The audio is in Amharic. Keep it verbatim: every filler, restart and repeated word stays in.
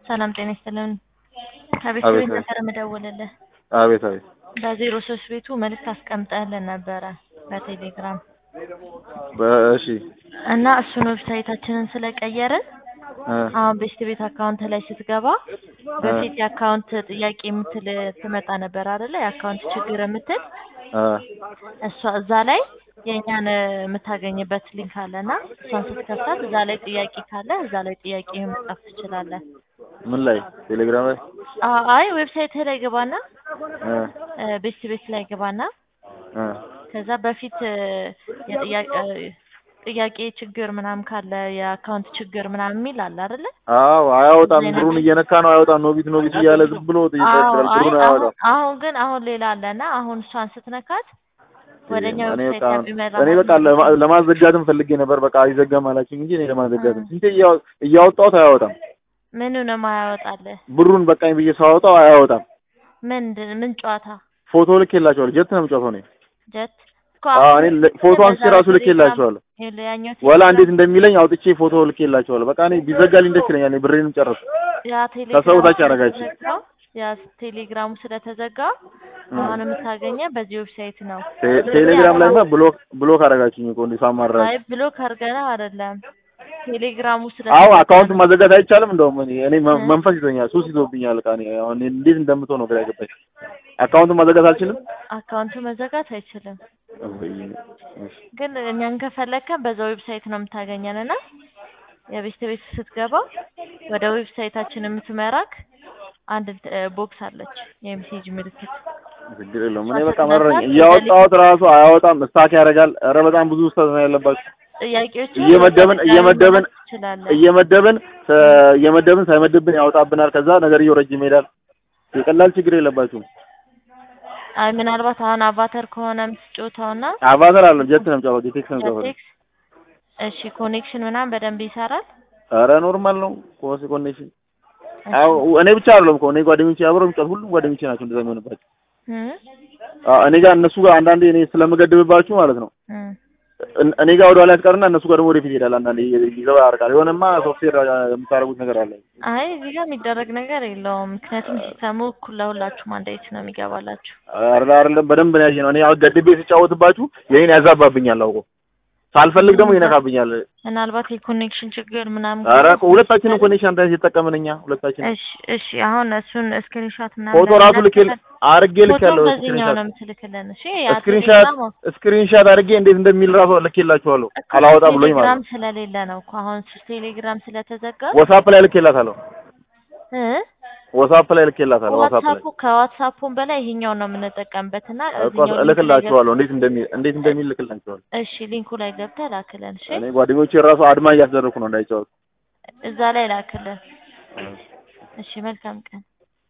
ሰላም ጤና ይስጥልን ከቤት ቤት ነበር መደወልልህ አቤት አቤት በዜሮ ሶስት ቤቱ መልእክት አስቀምጠህልን ነበረ በቴሌግራም በእሺ እና እሱን ዌብሳይታችንን ስለቀየርን አሁን ቤስት ቤት አካውንት ላይ ስትገባ በፊት የአካውንት ጥያቄ የምትል ትመጣ ነበር አይደለ የአካውንት ችግር የምትል እሷ እዛ ላይ የኛን የምታገኝበት ሊንክ አለና እሷን ስትከፍታት እዛ ላይ ጥያቄ ካለ እዛ ላይ ጥያቄህን መጻፍ ትችላለህ ምን ላይ ቴሌግራም ላይ አይ ዌብሳይት ላይ ገባና ቤስት ቤት ላይ ገባና ከዛ በፊት የጥያቄ ጥያቄ ችግር ምናምን ካለ የአካውንት ችግር ምናምን የሚል አለ አይደለ አዎ አያወጣም ብሩን እየነካ ነው አያወጣም ኖቢት ኖቢት እያለ ዝም ብሎ ይተክራል ብሩን አያወጣም አሁን ግን አሁን ሌላ አለና አሁን እሷን ስትነካት ወደኛ ዌብሳይት ያቢመራ እኔ በቃ ለማዘጋትም ፈልጌ ነበር በቃ አይዘጋም አላችኝ እንጂ እኔ ለማዘጋትም እንዴ እያወጣው አያወጣም ምኑ ነው ማያወጣልህ ብሩን በቃኝ ብዬ ሳወጣው አያወጣም ምን ምን ጨዋታ ፎቶ ልኬላችኋል ጀት ነው ጨዋታው ነው ጀት አዎ እኔ ፎቶ አንስቼ ራሱ ልኬላችኋል ወላ እንዴት እንደሚለኝ አውጥቼ ፎቶ ልኬላችኋል በቃ እኔ ቢዘጋልኝ ደስ ይለኛል እኔ ብሬንም ጨረስኩ ያ ቴሌግራም ታች አረጋችሁ ያ ቴሌግራሙ ስለተዘጋ አሁን የምታገኘው በዚህ ዌብሳይት ነው ቴሌግራም ላይ ብሎክ ብሎክ አረጋችሁኝ እኮ እንዴ ሳማራ አይ ብሎክ አርገና አይደለም ቴሌግራሙ ስለ አዎ አካውንት ማዘጋት አይቻልም እንደውም እኔ መንፈስ ይዞኛል ሱስ ይዞብኛል ቃኔ አሁን እንዴት እንደምትሆነው ግራ ገባኝ አካውንት ማዘጋት አልችልም አካውንቱ መዘጋት አይችልም ግን እኛን ከፈለከ በዛው ዌብሳይት ነው የምታገኘንና የቤስት ቤት ስትገባ ወደ ዌብሳይታችን የምትመራክ አንድ ቦክስ አለች የሜሴጅ ምልክት ችግር የለውም እኔ በቃ መረኝ እያወጣሁት ራሱ አያወጣም ስታክ ያደርጋል ኧረ በጣም ብዙ ስህተት ነው ያለባችሁ ጥያቄዎች እየመደብን እየመደብን እየመደብን እየመደብን ሳይመድብን ያወጣብናል ከዛ ነገር እየወረጅ ይሄዳል የቀላል ችግር የለባችሁም አይ ምናልባት አሁን አቫተር ከሆነ የምትጫወተውና አቫተር አለ ጀት ነው የምጫወተው ዲቴክስ ነው የምጫወተው እሺ ኮኔክሽን ምናምን በደንብ ይሰራል ኧረ ኖርማል ነው ኮስ ኮኔክሽን አው እኔ ብቻ አይደለም እኮ እኔ ጓደኞቼ አብረው የሚጫወቱ ሁሉም ጓደኞቼ ናቸው እንደዛ የሚሆንባቸው እኔ ጋር እነሱ ጋር አንዳንዴ እኔ ስለምገድብባችሁ ማለት ነው እኔ ጋር ወደ ኋላ ያስቀርና እነሱ ጋር ደግሞ ወደፊት ይሄዳል አንዳንዴ ይዘባ ያርቃል የሆነማ ሶፍትዌር የምታረጉት ነገር አለ አይ እዚህ ጋር የሚደረግ ነገር የለውም ምክንያቱም ሲስተሙ እኩል ለሁላችሁም አንድ አይነት ነው የሚገባላችሁ አይደል አይደለም በደንብ ነው ያየነው እኔ ገድቤ ሲጫወትባችሁ የኔን ያዛባብኛል አውቆ ሳልፈልግ ደግሞ ይነካብኛል ምናልባት የኮኔክሽን ችግር ምናምን ኧረ ሁለታችንም ኮኔክሽን አንተ የተጠቀመንኛ ሁለታችን እሺ እሺ አሁን እሱን ስክሪንሾት ምናምን ፎቶ ራሱ ልኬል አርጌ ልኬለው ስክሪንሾት ነው የምትልክልን እሺ ስክሪንሾት ስክሪንሾት አርጌ እንዴት እንደሚል ራሱ ልኬላችኋለሁ አላወጣ ብሎኝ ማለት ቴሌግራም ስለሌለ ነው እኮ አሁን ቴሌግራም ስለተዘጋ ዋትስአፕ ላይ ልኬላታለሁ እ ዋትስአፕ ላይ ልኬላታለሁ ዋትስአፕ ላይ ከዋትስአፑም በላይ ይሄኛው ነው የምንጠቀምበትና እዚህኛው ልክላችኋለሁ እንዴት እንደሚል እንዴት እንደሚል ልክላችኋለሁ እሺ ሊንኩ ላይ ገብተህ ላክልን እሺ እኔ ጓደኞቼ ራሱ አድማ እያስደረኩ ነው እንዳይጫወቱ እዛ ላይ ላክልን እሺ መልካም ቀን